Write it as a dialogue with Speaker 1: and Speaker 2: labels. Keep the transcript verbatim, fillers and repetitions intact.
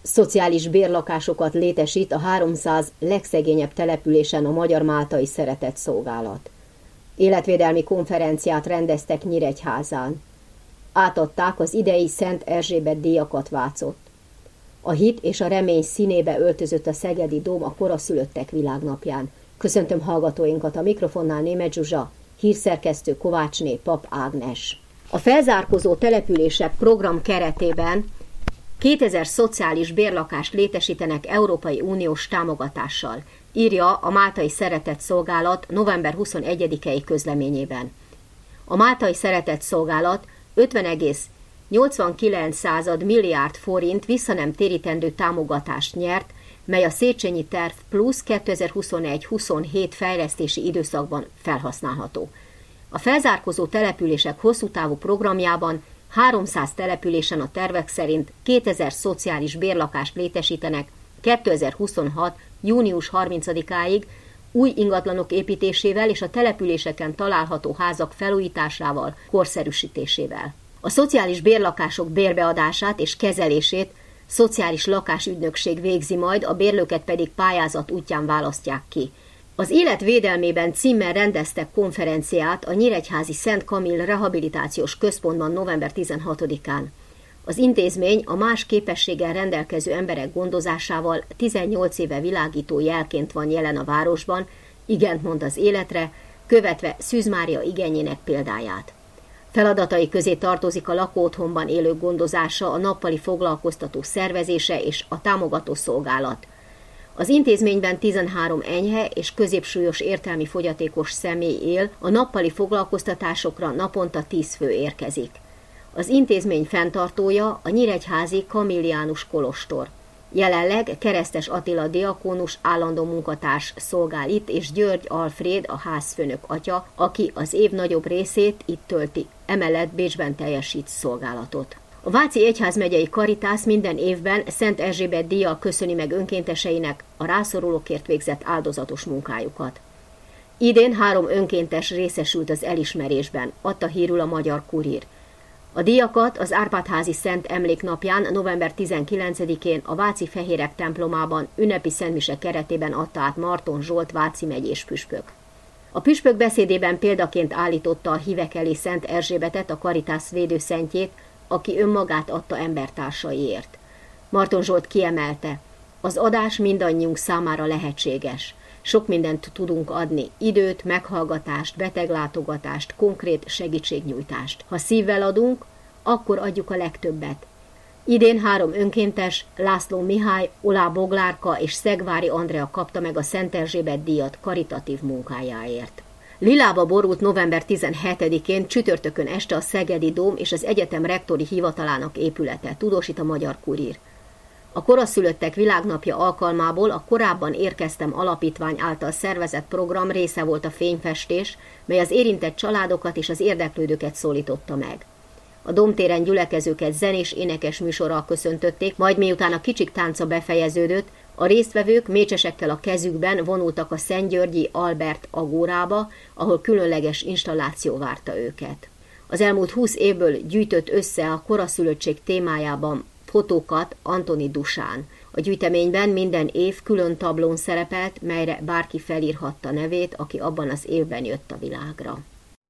Speaker 1: Szociális bérlakásokat létesít a háromszáz legszegényebb településen a Magyar Máltai Szeretett Szolgálat. Életvédelmi konferenciát rendeztek Nyíregyházán. Átadták az idei Szent Erzsébet díjakat Vácott. A hit és a remény színébe öltözött a Szegedi Dóm a Koraszülöttek Világnapján. Köszöntöm hallgatóinkat, a mikrofonnál Németh Zsuzsa, hírszerkesztő Kovácsné Pap Ágnes. A felzárkózó települések program keretében kétezer szociális bérlakást létesítenek Európai Uniós támogatással, írja a Máltai Szeretett Szolgálat november huszonegyedikei közleményében. A Máltai Szeretett Szolgálat ötven egész nyolcvankilenc milliárd forint visszanemtérítendő támogatást nyert, mely a Széchenyi Terv Plusz kétezer-huszonegy huszonhét fejlesztési időszakban felhasználható. A felzárkózó települések hosszútávú programjában háromszáz településen a tervek szerint kétezer szociális bérlakást létesítenek kétezer-huszonhat június harmincadikáig új ingatlanok építésével és a településeken található házak felújításával, korszerűsítésével. A szociális bérlakások bérbeadását és kezelését szociális lakásügynökség végzi majd, a bérlőket pedig pályázat útján választják ki. Az Élet védelmében címmel rendeztek konferenciát a nyíregyházi Szent Kamil Rehabilitációs Központban november tizenhatodikán. Az intézmény a más képességgel rendelkező emberek gondozásával tizennyolc éve világító jelként van jelen a városban, igent mond az életre, követve Szűz Mária igényének példáját. Feladatai közé tartozik a lakóotthonban élők gondozása, a nappali foglalkoztató szervezése és a támogató szolgálat. Az intézményben tizenhárom enyhe és középsúlyos értelmi fogyatékos személy él, a nappali foglalkoztatásokra naponta tíz fő érkezik. Az intézmény fenntartója a nyíregyházi Kamilliánus kolostor. Jelenleg Keresztes Attila diakónus állandó munkatárs szolgál itt, és György Alfréd a házfőnök atya, aki az év nagyobb részét itt tölti, emellett Bécsben teljesít szolgálatot. A Váci Egyházmegyei Karitász minden évben Szent Erzsébet díjjal köszöni meg önkénteseinek a rászorulókért végzett áldozatos munkájukat. Idén három önkéntes részesült az elismerésben, adta hírül a Magyar Kurír. A díjakat az Árpád-házi Szent Emléknapján november tizenkilencedikén a Váci Fehérek templomában ünnepi szentmise keretében adta át Marton Zsolt váci megyés püspök. A püspök beszédében példaként állította a hívek elé Szent Erzsébetet, a Karitász védőszentjét, aki önmagát adta embertársaiért. Marton Zsolt kiemelte, az adás mindannyiunk számára lehetséges. Sok mindent tudunk adni, időt, meghallgatást, beteglátogatást, konkrét segítségnyújtást. Ha szívvel adunk, akkor adjuk a legtöbbet. Idén három önkéntes, László Mihály, Olá Boglárka és Szegvári Andrea kapta meg a Szent Erzsébet díjat karitatív munkájáért. Lilába borult november tizenhetedikén csütörtökön este a Szegedi Dóm és az egyetem rektori hivatalának épülete, tudósít a Magyar Kurír. A Koraszülöttek Világnapja alkalmából a Korábban Érkeztem alapítvány által szervezett program része volt a fényfestés, mely az érintett családokat és az érdeklődőket szólította meg. A Domtéren gyülekezőket zenés énekes műsorral köszöntötték, majd miután a kicsik tánca befejeződött, a résztvevők mécsesekkel a kezükben vonultak a Szentgyörgyi Albert agórába, ahol különleges installáció várta őket. Az elmúlt húsz évből gyűjtött össze a koraszülöttség témájában fotókat Antoni Dusán. A gyűjteményben minden év külön tablón szerepelt, melyre bárki felírhatta nevét, aki abban az évben jött a világra.